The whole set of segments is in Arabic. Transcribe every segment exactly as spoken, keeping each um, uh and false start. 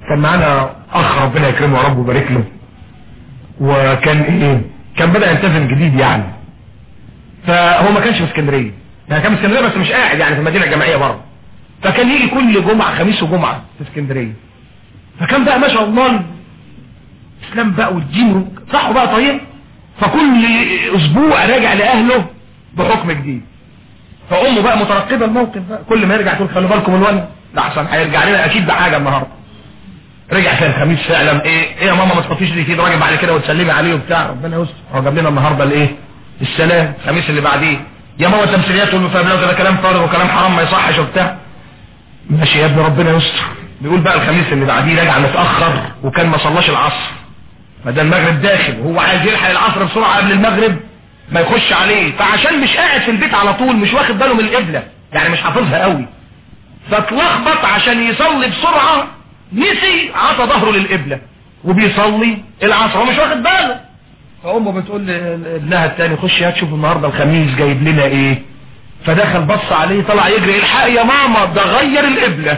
كان معانا اخ ربنا يكرمه يا رب ويبارك له، وكان ايه كان بدأ يلتزم جديد يعني. فهو ما كانش في اسكندريه، يعني كان في اسكندريه بس مش قاعد يعني في المدينه الجامعيه بره. فكان يجي كل جمعه خميس وجمعه في اسكندريه. فكان بقى ما شاء الله الاسلام بقى والدين صح بقى طيب. فكل اسبوع راجع لاهله بحكم جديد. فامه بقى مترقبه الموقف بقى، كل ما يرجع تقول خلوا بالكم الولد ده احسن هيرجع لنا اكيد بحاجه النهارده. رجع في الخميس فعلا. ايه ايه يا ماما ما تحطيش لي كده راجل بعد كده وتسلمي عليه وبتاع، ربنا يستر. هو جاب لنا النهارده الايه السلام. الخميس اللي بعديه يا ماما تمثيليات والمفاهمات ده كلام فارغ وكلام حرام ما يصحش وبتاع. ماشي يا ابني ربنا يستر. بيقول بقى الخميس اللي بعديه راجع متاخر وكان ما صلاش العصر، ما ده المغرب داخل وهو عايز يلحق العصر بسرعه قبل المغرب ما يخش عليه. فعشان مش قاعد في البيت على طول مش واخد باله من القبله يعني مش حافظها قوي، فاتلخبط عشان يصلي بسرعه نسي عطى ظهره للقبله وبيصلي العصر ومش واخد باله. فامه بتقول لابنها الثاني خش هات شوف النهارده الخميس جايب لنا ايه. فدخل بص عليه طلع يجري الحق يا ماما ده غير القبله.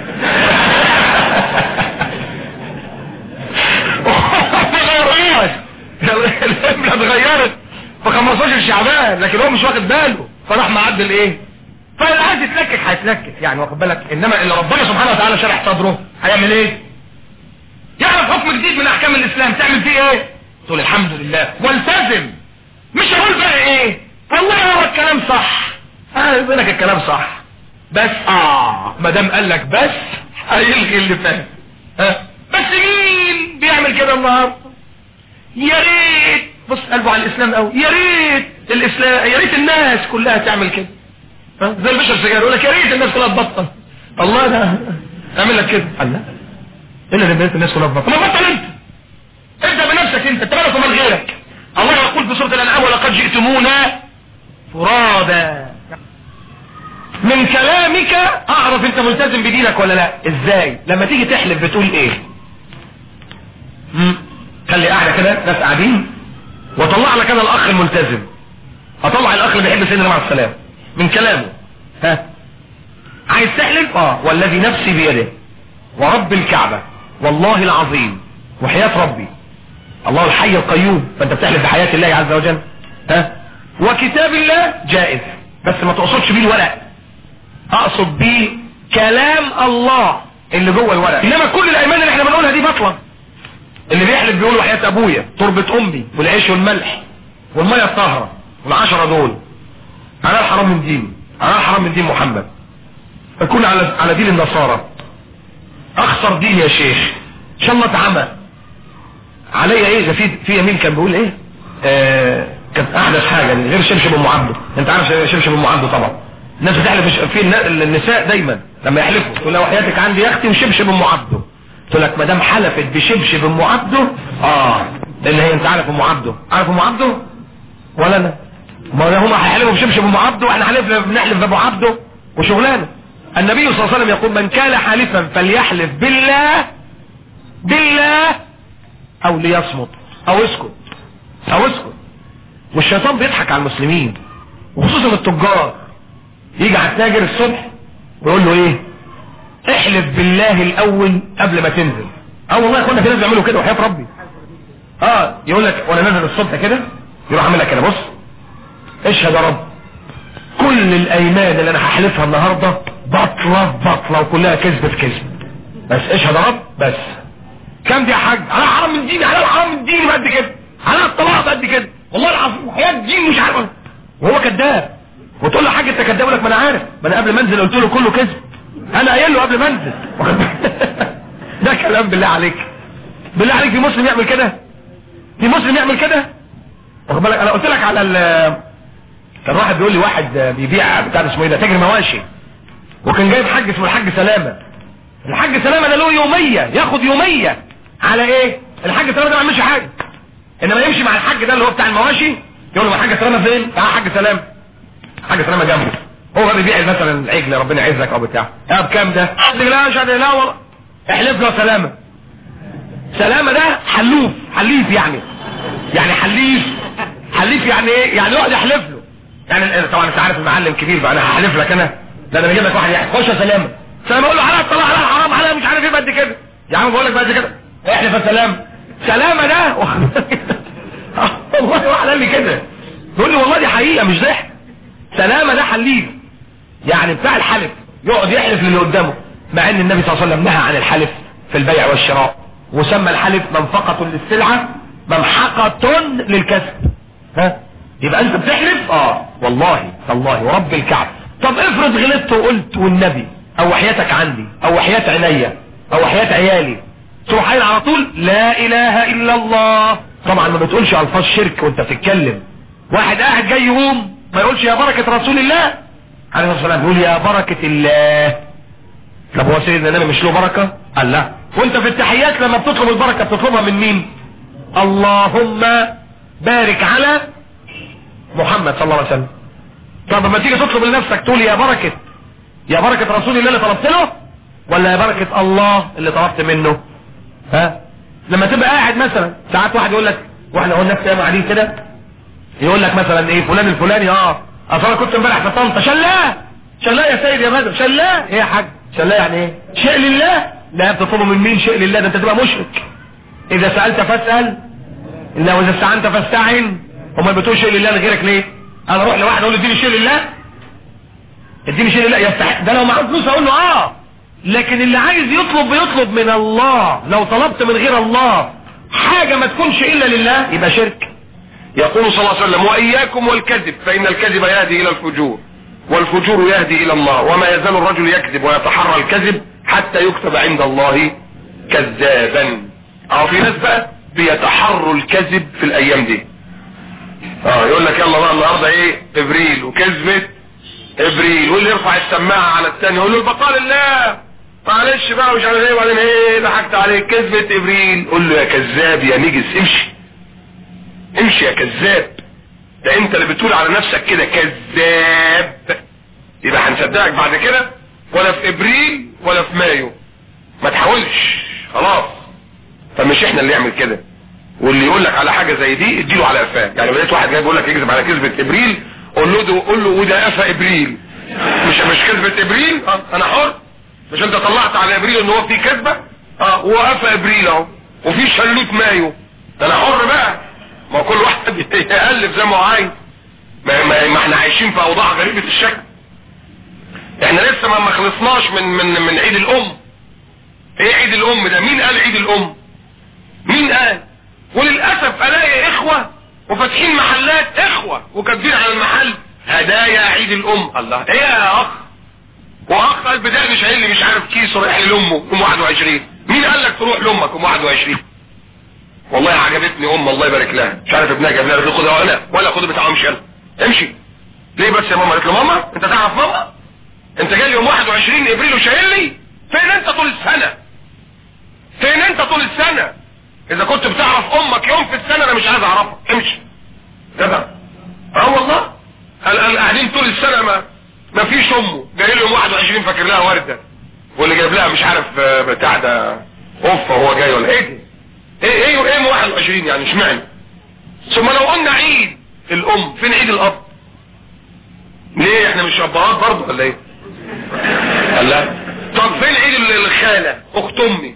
القبله اتغيرت في خمستاشر شعبان لكن هو مش واخد باله فراح معدل ايه. فاللي عايز يتلكك هيتلكك يعني واخد بالك، انما اللي ربنا سبحانه وتعالى شرح صدره هيعمل ايه؟ يعرف حكم جديد من احكام الاسلام تعمل فيه ايه؟ تقول الحمد لله والتزم. مش هقول بقى ايه والله هو الكلام صح، اه يقول لك الكلام صح بس اه ما دام قال لك بس هيلغي اللي فات. ها بس مين بيعمل كده النهارده؟ يا ريت بص قلبه على الاسلام قوي، يا ريت الاسلام يا ريت الناس كلها تعمل كده. ها زي البشر سجاير يقول لك يا ريت الناس كلها تبطل. الله ده اعمل لك كده الله الا اللي بيت الناس كلها تبطل. ما بطل انت ابدا بنفسك انت تبارك ومن غيرك. الله يقول في سوره الانعام ولقد جئتمونا فرادا. من كلامك اعرف انت ملتزم بدينك ولا لا. ازاي؟ لما تيجي تحلف بتقول ايه؟ امم خلي قاعده كده ناس قاعدين واطلع لك انا الاخ الملتزم، اطلع الاخ اللي بيحب سيدنا مع السلام من كلامه. ها عايز تحلف؟ اه والذي نفسي بيده ورب الكعبه والله العظيم وحياة ربي الله الحي القيوم. فانت بتحلف بحياة الله عز وجل. ها وكتاب الله جائز بس ما تقصدش بيه الورق، اقصد بيه كلام الله اللي جوه الورق. انما كل الايمان اللي احنا بنقولها دي بطلة. اللي بيحلف بيقول وحياة ابويا تربة امي والعيش والملح والمية الطاهرة والعشرة دول على الحرام من دين على الحرام من دين محمد اكون على على دين النصارى اخسر دين يا شيخ ان شاء الله اتعمى عليا ايه. ده في في يمين كان بيقول ايه آه كانت احدث حاجه غير شبشب ام عبده. انت عارف شبشب ام عبده طبعا الناس بتحلف في النساء دايما لما يحلفوا تقول لها وحياتك عندي يا اختي وشبشب ام عبده. تقول لك ما دام حلفت بشبشب ام عبده اه لان هي انت عارف ام عبده عارف ام عبده ولا انا ما هم هيحلفوا بشبشب ام عبده واحنا حلفنا بنحلف بابو عبده وشغلانه. النبي صلى الله عليه وسلم يقول من كان حالفا فليحلف بالله بالله او ليصمت او اسكت او اسكت. والشيطان بيضحك على المسلمين وخصوصا التجار. يجي على التاجر الصبح ويقول له ايه احلف بالله الاول قبل ما تنزل. اه والله يا اخوانا في ناس بيعملوا كده وحياة ربي. اه يقول لك وانا نازل الصبح كده يروح عامل لك كده بص اشهد يا رب كل الايمان اللي انا هحلفها النهارده بطله بطله وكلها كذب في كذب بس اشهد يا رب بس. كم دي يا حاج؟ على حرام من ديني على الحرام من ديني بقد كده على الطلاق بقد كده والله العظيم حياة دين مش عارف. وهو كذاب وتقول له حاج انت كذاب يقول لك ما انا عارف ما انا قبل ما انزل قلت له كله كذب انا قايل له قبل ما انزل. ده كلام بالله عليك بالله عليك في مسلم يعمل كده؟ في مسلم يعمل كده؟ واخد بالك انا قلت لك على ال كان واحد بيقول لي واحد بيبيع بتاع اسمه ايه ده تاجر مواشي وكان جايب حاج اسمه الحاج سلامه. الحاج سلامه ده له يوميه ياخد يوميه على ايه؟ الحاج سلامه ده ما يعملش حاجه انما يمشي مع الحاج ده اللي هو بتاع المواشي يقول له الحاج سلامه فين؟ تعال حاج سلامه. الحاج سلامه جنبه هو بقى بيبيع مثلا العجل ربنا يعزك او بتاع اه بكام ده؟ لا مش لا والله احلف له سلامه. سلامه ده حلوف حليف يعني يعني حليف حليف يعني ايه؟ يعني يقعد يحلف له يعني طبعا انت عارف المعلم كبير بقى انا هحلف لك انا لا انا بجيب لك واحد يحلف خش يا سلامه سلامه اقول له على الطلاق على الحرام على مش عارف ايه قد كده يا عم بقول لك بقى كده احلف يا سلام سلامة ده والله واحد قال لي كده بيقول لي والله دي حقيقة مش ضحك سلامة ده حليف يعني بتاع الحلف يقعد يحلف للي قدامه مع ان النبي صلى الله عليه وسلم نهى عن الحلف في البيع والشراء وسمى الحلف منفقة للسلعة ممحقة للكسب. ها يبقى انت بتحلف اه والله والله ورب الكعب. طب افرض غلطت وقلت والنبي او وحياتك عندي او وحياة عينيا او وحياة عيالي تروح قايل على طول لا اله الا الله. طبعا ما بتقولش الفاظ شرك وانت بتتكلم. واحد قاعد جاي يقوم ما يقولش يا بركة رسول الله عليه الصلاة والسلام يقول يا بركة الله. طب هو سيدنا النبي مش له بركة؟ قال لا. وانت في التحيات لما بتطلب البركة بتطلبها من مين؟ اللهم بارك على محمد صلى الله عليه وسلم. طب لما تيجي تطلب لنفسك تقول يا بركة يا بركة رسول الله اللي طلبت له ولا يا بركة الله اللي طلبت منه؟ ها لما تبقى قاعد مثلا ساعات واحد يقول لك واحنا قلنا نفسي قاعدين كده يقول لك مثلا ايه فلان الفلاني اه اصل انا كنت امبارح في طنطا شلاه شلاه يا سيد يا بدر شلاه ايه يا حاج شلاه يعني ايه شيء لله. لا بتطلبه من مين شيء لله؟ ده انت تبقى مشرك. اذا سألت فاسأل الا واذا استعنت فاستعن. امال بتقول شيء لله لغيرك ليه؟ انا اروح لواحد اقول له اديني شيء لله اديني شيء لله يستحق ده لو معاه فلوس اقول له اه لكن اللي عايز يطلب بيطلب من الله. لو طلبت من غير الله حاجة ما تكونش الا لله يبقى شرك. يقول صلى الله عليه وسلم واياكم والكذب فان الكذب يهدي الى الفجور والفجور يهدي الى الله وما يزال الرجل يكذب ويتحرى الكذب حتى يكتب عند الله كذابا. اه في ناس بقى بيتحروا الكذب في الايام دي. اه يقول لك يلا بقى النهارده ايه ابريل وكذبت ابريل واللي يرفع السماعه على الثاني يقول له البقاء لله معلش بقى ومش عارف ايه وبعدين ايه ضحكت عليك كذبت ابريل. قول له يا كذاب يا نجس امشي امشي يا كذاب. ده انت اللي بتقول على نفسك كده كذاب. يبقى هنصدقك بعد كده ولا في ابريل ولا في مايو ما تحاولش خلاص. فمش احنا اللي يعمل كده. واللي يقول لك على حاجه زي دي اديله على قفاه. يعني لقيت واحد جاي بيقول لك يكذب على كذبه ابريل قول له ده قول له وده قفا ابريل مش مش كذبه ابريل. اه انا حر. مش انت طلعت على ابريل ان هو في كذبه اه وقفا ابريل اهو وفي شلوت مايو. ده انا حر بقى. ما كل واحد يألف زي ما هو عايز. ما, ما, ما احنا عايشين في اوضاع غريبه الشكل. احنا لسه ما خلصناش من من من عيد الام. ايه عيد الام ده؟ مين قال عيد الام؟ مين قال؟ وللاسف الاقي اخوه وفاتحين محلات اخوه وكاتبين على المحل هدايا عيد الام. الله ايه يا اخ؟ واخ قلب ده مش اللي مش عارف كيس رايح لامه يوم واحد وعشرين. مين قال لك تروح لامك يوم واحد وعشرين؟ والله عجبتني ام الله يبارك لها مش عارف ابنها جاب لها خدها ولا ولا خد بتاعه امشي يلا امشي. ليه بس يا ماما؟ قالت له ماما انت تعرف ماما انت جاي يوم واحد وعشرين ابريل وشايل لي فين انت طول السنه؟ فين انت طول السنه؟ اذا كنت بتعرف امك يوم في السنه انا مش عايز اعرفها امشي. كده اه والله قال قاعدين طول السنه ما ما فيش امه جاي له يوم واحد وعشرين فاكر لها ورده واللي جايب لها مش عارف بتاع ده اوف هو جاي ولا ايه؟ ايه ايه ايه واحد وعشرين يعني اشمعنى؟ ثم لو قلنا عيد الام فين عيد الاب؟ ليه احنا مش ابهات برضه ولا ايه؟ قال لا. طب فين عيد الخاله اخت امي؟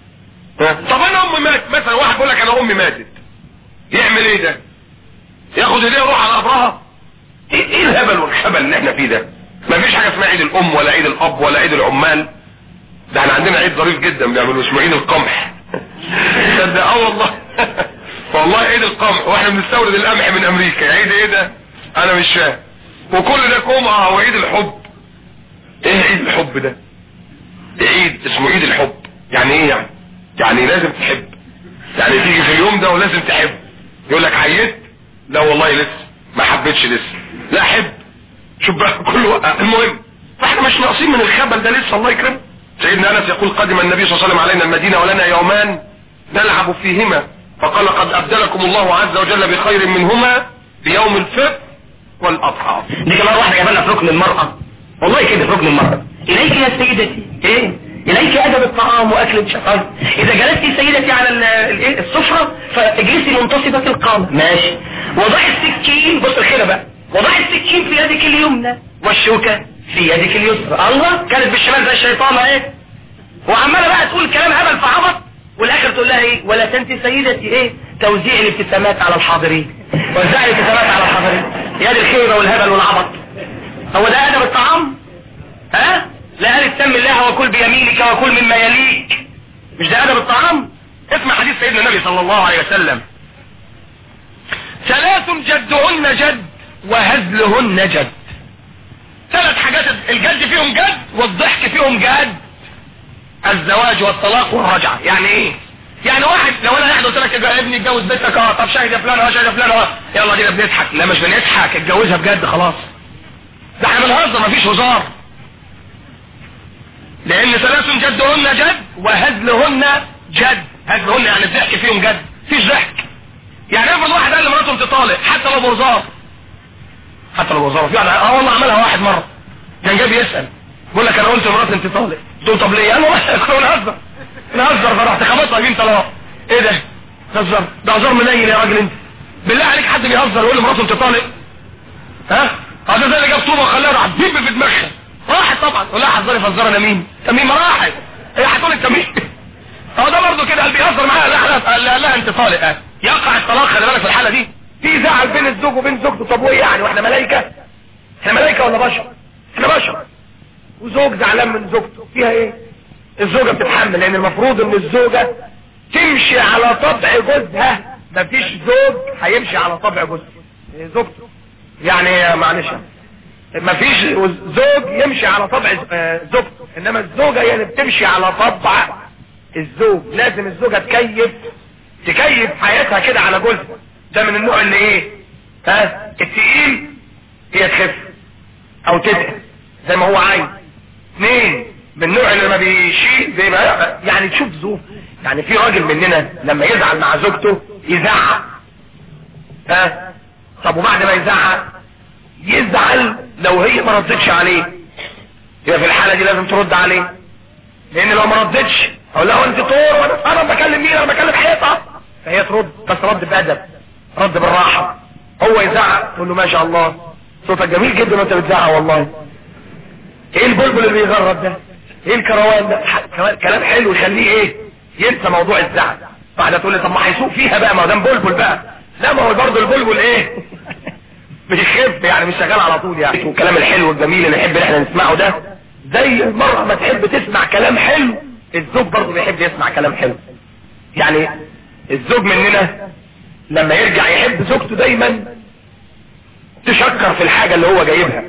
طب انا امي مات مثلا واحد يقول لك انا امي ماتت يعمل ايه ده؟ ياخد ايديه ويروح على قبرها؟ ايه, ايه الهبل والخبل اللي احنا فيه ده؟ ما فيش حاجه اسمها عيد الام ولا عيد الاب ولا عيد العمال. ده احنا عندنا عيد ظريف جدا بيعملوه اسمه عيد القمح. تصدق اه والله والله عيد القمح واحنا بنستورد القمح من امريكا. عيد ايه ده؟ انا مش فاهم. وكل ده كومعه وعيد الحب. ايه عيد الحب ده؟ عيد اسمه عيد الحب. يعني ايه يعني؟ يعني لازم تحب. يعني تيجي في اليوم ده ولازم تحب. يقول لك عيدت؟ لا والله لسه ما حبيتش لسه. لا حب. شوف بقى كل وقت. المهم فاحنا مش ناقصين من الخبل ده لسه الله يكرم. سيدنا انس يقول قدم النبي صلى الله عليه وسلم علينا المدينه ولنا يومان نلعب فيهما فقال قد ابدلكم الله عز وجل بخير منهما بيوم الفطر والاضحى. دي كمان واحده جايبه في ركن المراه والله كده في ركن المراه. اليك يا سيدتي ايه؟ اليك ادب الطعام واكل الشطار. اذا جلست سيدتي على الايه السفره فاجلسي منتصبه القامه ماشي. وضعي السكين بص الخيره بقى وضعي السكين في يدك اليمنى والشوكه في يدك اليسرى. الله كانت بالشمال زي الشيطان ايه وعماله بقى تقول كلام هبل في عبط، والاخر تقول لها ايه؟ ولا تنسي سيدتي ايه؟ توزيع الابتسامات على الحاضرين. وزع الابتسامات على الحاضرين. يا دي الخيبه والهبل والعبط. هو ده ادب الطعام؟ ها؟ لا قال اتم الله وكل بيمينك وكل مما يليك. مش ده ادب الطعام؟ اسمع حديث سيدنا النبي صلى الله عليه وسلم: ثلاث جدهن جد وهزلهن جد. ثلاث حاجات الجد فيهم جد والضحك فيهم جد: الزواج والطلاق والرجعة. يعني ايه؟ يعني واحد لو انا قاعد قلت لك يا ابني اتجوز بنتك، اه طب شاهد يا فلان، اه شاهد يا فلان، اه يلا كده بنضحك. لا مش بنضحك، اتجوزها بجد خلاص. ده احنا بنهزر، مفيش هزار. لان ثلاث جدهن جد وهزلهن جد. هزلهن يعني الضحك فيهم جد، مفيش ضحك. يعني افرض واحد قال لمراته انت طالق حتى لو بهزار، حتى لو بهزار. يعني اه والله عملها واحد مره كان جاي بيسال بقول لك انا قلت لمراتي انت طالق، قلت طب ليه؟ انا نهزر نهزر فرحت خبطها يمين طلاق. ايه ده؟ نهزر؟ ده هزار منيل يا راجل انت. بالله عليك حد بيهزر ويقول لمراته انت طالق؟ ها؟ هذا زي اللي جاب طوبه وخلاها راح تدب في دماغها. راحت طبعا. ولا حذري فزر انا مين؟ انت مين؟ ما راحت. هي هتقول انت مين؟ هو ده برضه كده اللي بيهزر معاها. لا قال لها انت طالق. اه يقع الطلاق. خلي بالك في الحاله دي في زعل بين الزوج وبين زوجته. طب وايه يعني؟ واحنا ملائكه؟ احنا ملائكه ولا بشر؟ احنا بشر. وزوج زعلان من زوجته فيها ايه؟ الزوجة بتتحمل، لان المفروض ان الزوجة تمشي على طبع جوزها. مفيش زوج هيمشي على طبع جوزها زوجته. يعني معلش مفيش زوج يمشي على طبع زوجته، انما الزوجة هي اللي بتمشي على طبع الزوج. لازم الزوجة تكيف تكيف حياتها كده على جوزها. ده من النوع اللي ايه؟ ها؟ التقيل هي تخف او تدعي زي ما هو عايز. اثنين من النوع اللي ما بيشيل زي ما يعني تشوف زوج. يعني في راجل مننا لما يزعل مع زوجته يزعق. ها؟ طب وبعد ما يزعق يزعل لو هي ما ردتش عليه. يبقى في الحالة دي لازم ترد عليه، لان لو ما ردتش اقول لها انت طور وانا انا بكلم مين؟ انا بكلم حيطة. فهي ترد، بس رد بأدب، رد بالراحة. هو يزعق تقول له ما شاء الله صوتك جميل جدا وانت بتزعق والله. ايه البلبل اللي بيغرب ده؟ ايه الكروان ده؟ كلام حلو يخليه ايه؟ ينسى موضوع الزعل. بعد تقول لي طب ما هيسوق فيها بقى، ما هو ده بلبل بقى. لا ما هو برضه البلبل ايه؟ مش خف يعني، مش شغال على طول يعني. والكلام الحلو الجميل اللي نحب احنا نسمعه ده، زي المرأة ما تحب تسمع كلام حلو الزوج برضه بيحب يسمع كلام حلو. يعني الزوج مننا لما يرجع يحب زوجته دايما تشكر في الحاجة اللي هو جايبها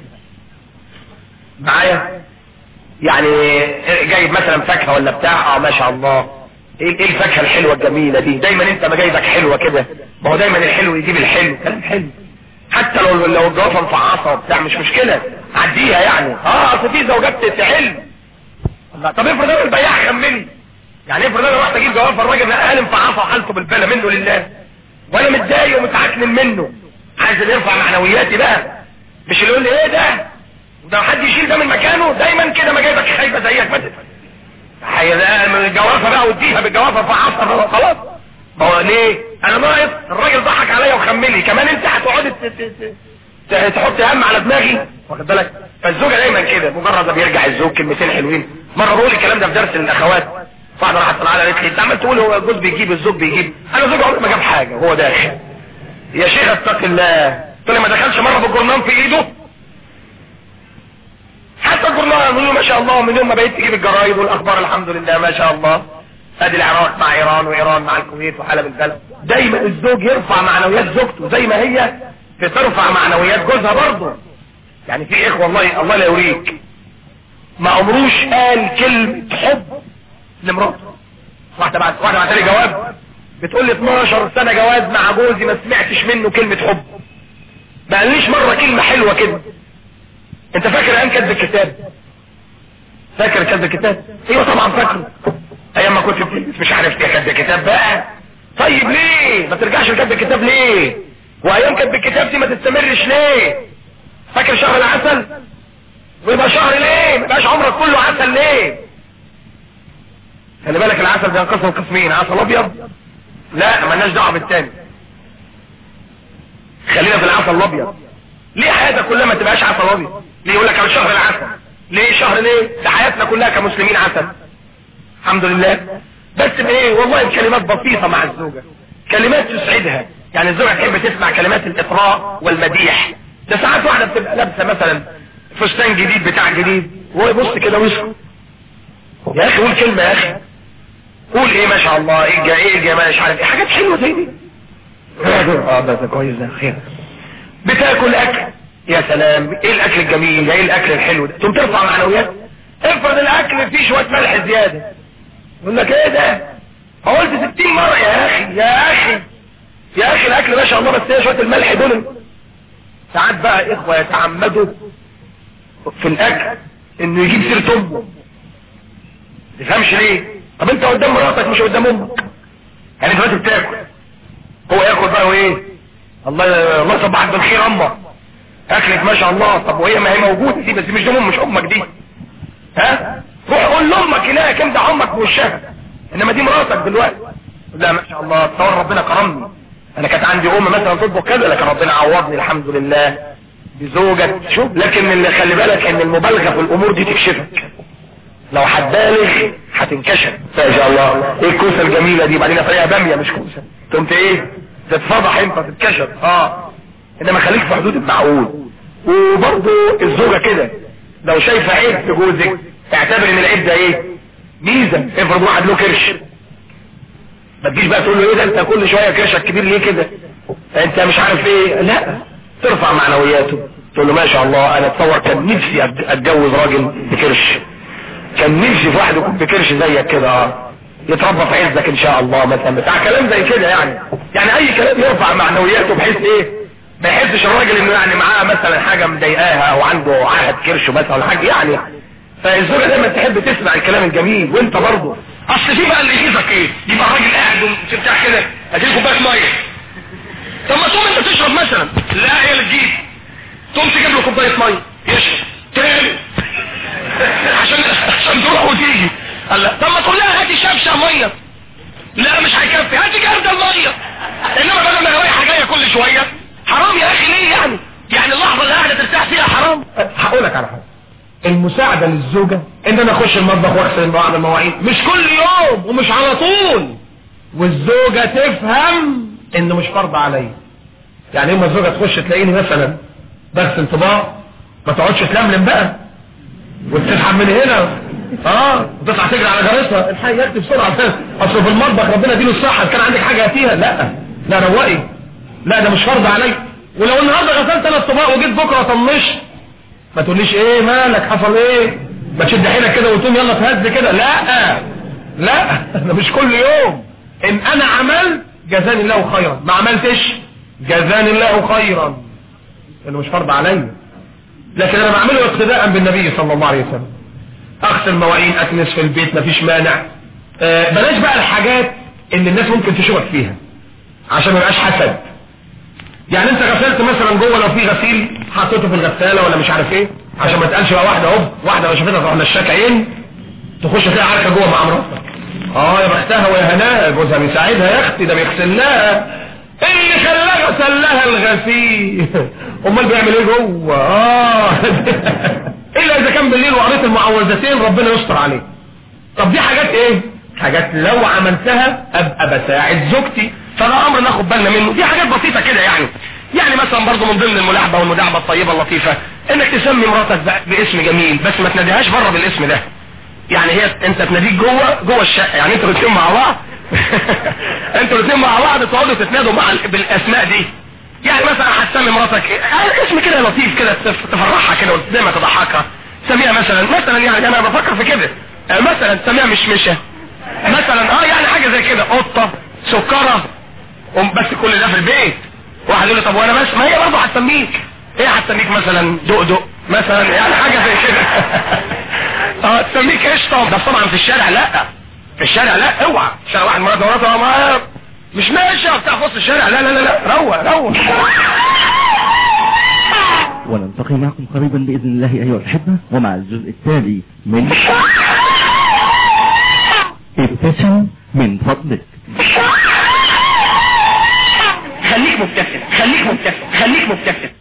معايا. يعني جايب مثلا فاكهة ولا بتاع، اه ما شاء الله ايه الفاكهة الحلوة الجميلة دي. دايما انت ما جايبك حلوة كده، ما هو دايما الحلو يجيب الحلو. كلام حلو حتى لو لو الجوافة مفعصة وبتاع مش مشكلة، عديها يعني. اه اصل في زوجات تحل. طب افرض انا البياع خمني، يعني افرض انا رحت اجيب جوافة الراجل قال مفعصة وحالته بالبلا منه لله، وانا متضايق ومتعكنن منه، عايز يرفع معنوياتي بقى، مش اللي يقول لي ايه ده وده حد يشيل ده من مكانه. دايما كده ما جايبك خايبه زيك، ما من الجوافه بقى واديها بالجوافه فعصر خلاص. ما هو ليه؟ انا ناقص الراجل ضحك عليا وخمني كمان، انت هتقعد تحط هم على دماغي، واخد بالك؟ فالزوجه دايما كده، مجرد ما بيرجع الزوج كلمتين حلوين. مره بقول الكلام ده في درس للاخوات، واحده راحت طلع على قالت لي انت عمال تقول هو الجوز بيجيب الزوج بيجيب. انا زوجي عمره ما جاب حاجه وهو داخل. يا شيخ اتق الله، قلت له ما دخلش مره بالجرنان في ايده؟ حتى الجرنان يقول له ما شاء الله من يوم ما بقيت تجيب الجرايد والاخبار الحمد لله ما شاء الله. ادي العراق مع ايران وايران مع الكويت وحلب البلد. دايما الزوج يرفع معنويات زوجته زي ما هي بترفع معنويات جوزها برضه. يعني في اخوه والله الله لا يوريك ما عمروش قال كلمه حب لمراته. واحده بعد واحده بعت لي جواب بتقول لي اتناشر سنه جواز مع جوزي ما سمعتش منه كلمه حب، ما قاليش مره كلمه حلوه كده. انت فاكر ايام كتب الكتاب؟ فاكر كتب الكتاب؟ ايوه طبعا فاكره، ايام ما كنت مش عارف ايه كتب الكتاب بقى. طيب ليه ما ترجعش لكتب الكتاب ليه؟ وايام كتب الكتاب دي ما تستمرش ليه؟ فاكر شهر العسل؟ ويبقى شهر ليه؟ ما يبقاش عمرك كله عسل ليه؟ خلي بالك العسل بينقسم قسمين، عسل ابيض لا مالناش دعوه بالتاني، خلينا في العسل الابيض. ليه حياتك كلها ما تبقاش عسل ابيض؟ ليه يقول لك على شهر العسل؟ ليه شهر ليه؟ ده حياتنا كلها كمسلمين عسل. الحمد لله. بس بايه والله بكلمات بسيطة مع الزوجة، كلمات تسعدها. يعني الزوجة تحب تسمع كلمات الاطراء والمديح. ده ساعات واحدة بتبقى لابسة مثلا فستان جديد بتاع جديد وهو يبص كده ويسكت، يا اخي قول كلمة يا اخي، قول ايه ما شاء الله، ايه الجا ايه الجمال مش عارف ايه، حاجات حلوة زي دي. اه ده كويس ده خير. بتاكل اكل يا سلام، ايه الاكل الجميل، ايه الاكل الحلو ده، تقوم ترفع معنويات. افرض الاكل فيه شوية ملح زيادة، يقول لك ايه ده، قلت ستين مرة يا اخي يا اخي يا اخي الاكل ما شاء الله بس ايه شوية الملح دول. ساعات بقى اخوة يتعمدوا في الاكل انه يجيب سيرة امه، تفهمش ليه؟ طب انت قدام مراتك مش قدام امك، يعني دلوقتي بتاكل هو ياكل بقى وايه، الله الله صبحك بالخير امك اكلك ما شاء الله. طب وهي ما هي موجودة دي بس مش دي مش امك دي، ها روح قول لامك هناك امدح امك بوشها، انما دي مراتك دلوقتي. لا ما شاء الله تصور ربنا كرمني، انا كانت عندي ام مثلا تطبخ كذا لكن ربنا عوضني الحمد لله بزوجة. شوف لكن اللي خلي بالك ان المبالغة في الامور دي تكشفك، لو هتبالغ هتنكشف. ما شاء الله ايه الكوسة الجميلة دي، بعدين فريقها بامية مش كوسة، قمت ايه تتفضح انت تتكشف. اه انما خليك في حدود المعقول. وبرضه الزوجة كده لو شايفة عيب في جوزك اعتبر ان العيب ده ايه ميزة. افرض واحد له كرش، ما تجيش بقى تقول له ايه ده انت كل شوية كرشك كبير ليه كده، انت مش عارف ايه، لا ترفع معنوياته تقول له ما شاء الله انا اتصور كان نفسي اتجوز راجل بكرش، كان نفسي في واحد يكون بكرش زيك كده يتربى في عزك ان شاء الله مثلا، بتاع كلام زي كده يعني. يعني اي كلام يرفع معنوياته بحيث ايه ما يحسش الراجل انه يعني معاه مثلا حاجة مضايقاها او عنده عاهد كرش مثلا حاجة يعني. فالزوجة دايما تحب تسمع الكلام الجميل وانت برضه. اصل دي بقى اللي يغيظك ايه، يبقى الراجل قاعد وبتاع كده اديله كوبايه ميه، طب ما تقوم انت تشرب مثلا، لا هي اللي تجيب تقوم تجيب له كوبايه ميه يشرب تاني عشان عشان تروح وتيجي. قال لا طب ما تقول لها هاتي شبشه ميه، لا مش هيكفي هاتي جردل الميه، انما بدل ما هي رايحه جايه كل شويه حرام يا اخي ليه يعني، يعني اللحظه اللي قاعده ترتاح فيها حرام. هقول لك على حاجه، المساعدة للزوجة ان انا اخش المطبخ واغسل بعض المواعين مش كل يوم ومش على طول، والزوجة تفهم انه مش فرض عليا. يعني اما الزوجة تخش تلاقيني مثلا بغسل طباق ما تقعدش تلملم بقى وتسحب من هنا اه وتطلع تجري على جارتها الحاجة يكتب بسرعة اصل في المطبخ ربنا يديله الصحة كان عندك حاجة فيها، لا لا روقي، لا ده مش فرض عليا. ولو النهارده غسلت انا الطباق وجيت بكره طنشت ما تقوليش ايه مالك حصل ايه، ما تشد حيلك كده وتقوم يلا تهز كده، لا لا ده مش كل يوم. ان انا عملت جزاني الله خيرا، ما عملتش جزاني الله خيرا، انه مش فرض عليا. لكن انا بعمله اقتداء بالنبي صلى الله عليه وسلم. اغسل مواعين اكنس في البيت مفيش مانع. آه بلاش بقى الحاجات اللي الناس ممكن تشوفك فيها عشان ما يبقاش حسد. يعني انت غسلت مثلا جوه لو في غسيل حطيته في الغساله ولا مش عارف ايه عشان ما تقالش بقى واحده اهو واحده لو شافتها تروح نشاك عين تخش تلاقي عركه جوه مع مراتك. اه يا بختها ويا هناها جوزها بيساعدها يا اختي ده بيغسل لها، اللي خلاها غسل لها الغسيل امال بيعمل ايه جوه اه الا اذا كان بالليل وقريت المعوذتين ربنا يستر عليه. طب دي حاجات ايه، حاجات لو عملتها ابقى بساعد زوجتي، فده امر ناخد بالنا منه. دي حاجات بسيطة كده يعني. يعني مثلا برضو من ضمن الملاعبة والمداعبة الطيبة اللطيفة انك تسمي مراتك باسم جميل بس ما تناديهاش بره بالاسم ده. يعني هي انت تناديك جوه جوه الشقة، يعني انتوا الاثنين مع بعض انتوا الاثنين مع بعض تقعدوا تتنادوا مع بالاسماء دي. يعني مثلا هتسمي مراتك اسم كده لطيف كده تفرحها كده وزي تضحكها، سميها مثلا مثلا يعني انا بفكر في كده مثلا تسميها مشمشة مثلا، اه يعني حاجة زي كده، قطة سكرة، بس كل ده في البيت. واحد يقول لي طب وانا بس، ما هي برضه هتسميك ايه، هتسميك مثلا دقدق مثلا يعني حاجة زي كده اه تسميك قشطة. ده طبعا في الشارع لا، في الشارع لا اوعى، الشارع واحد مرات مراته ما مش ماشي بتاع في وسط الشارع، لا لا لا لا روق روق. ونلتقي معكم قريبا بإذن الله أيها الأحبة ومع الجزء التالي من ابتسم من فضلك. خليك مبتسم خليك مبتسم خليك مبتسم